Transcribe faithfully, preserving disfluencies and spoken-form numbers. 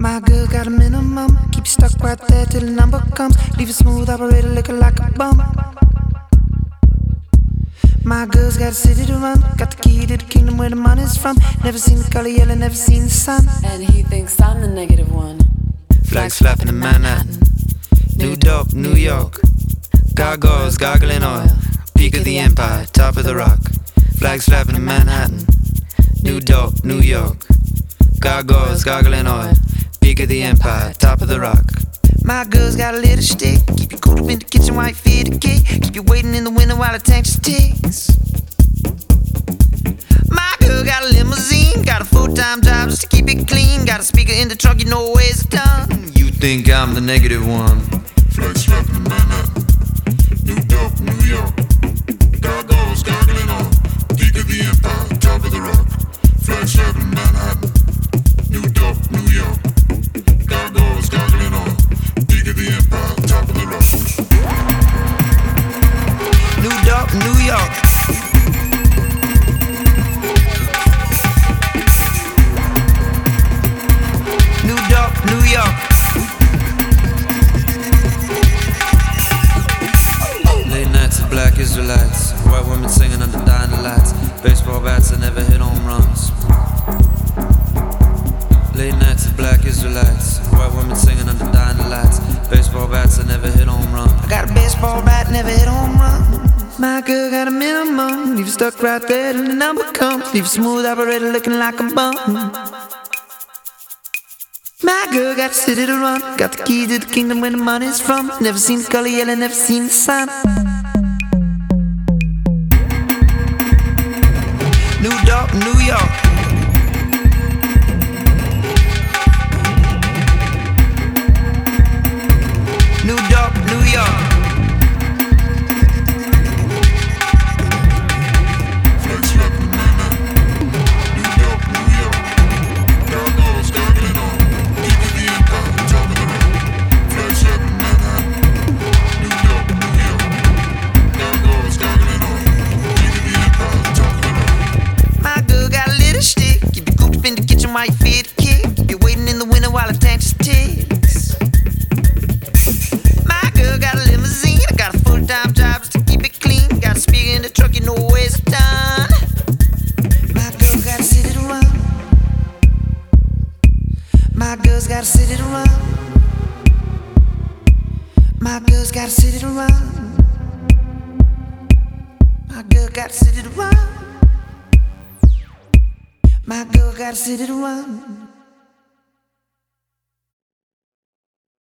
My girl got a minimum, keep you stuck right there till the number comes. Leave a smooth operator looking like a bum. My girl's got a city to run, got the key to the kingdom where the money's from. Never seen the color yellow, never seen the sun. And he thinks I'm the negative one. Flags flapping in Manhattan, New Dope, New York. Gargoyles gargling oil, peak of the empire, top of the rock. Flags flapping in Manhattan, New Dope, New York. Gargoyles gargling oil, peak of the empire, top of the rock. My girl's got a little stick, keep you cool up in the kitchen while you feed the kid. Keep you waiting in the window while the tank just ticks. My girl got a limousine, got a full-time job just to keep it clean. Got a speaker in the truck, you know where it's done. You think I'm the negative one? Flags flapping in Manhattan, New Dope, New York. Gargoyles gargling oil, peak of the empire, top of the rock. Flags flapping in Manhattan, New Dope, New York. Gargoyles gargling oil, peak of the empire, top of the rock. New Dope, New York. New Dope, New York. Late nights of black Israelites, white women singing under dying lights. Baseball bats that never hit home runs. Late nights of black Israelites, white women singing under dying lights. Baseball bats that never hit home run. I got a baseball bat, never hit home run. My girl got a minimum, leave you stuck right there till the number comes. Leave a smooth operator looking like a bum. My girl got a city to run, got the key to the kingdom where the money's from. Never seen the color yellow, never seen the sun. New Dope, New York. New Dope, New York. Flags flapping in Manhattan, New Dope, New York. Gargoyles gargling oil, peak of the empire, top of the rock. Flags flapping in Manhattan, New Dope, New York. Gargoyles gargling oil, peak of the empire, top of the rock. My girl got a little stick, keep you cooped up in the kitchen while you feed the kid. Keep you waiting in the window while the tank just ticks. My girl got a limousine, I got a full-time job just to keep it clean. Got a speaker in the truck, you know where it's done. My girl got a city to run. My girl's got a city to run. My girl's got a city to run. My girl got a city to run. My girl got a city to run.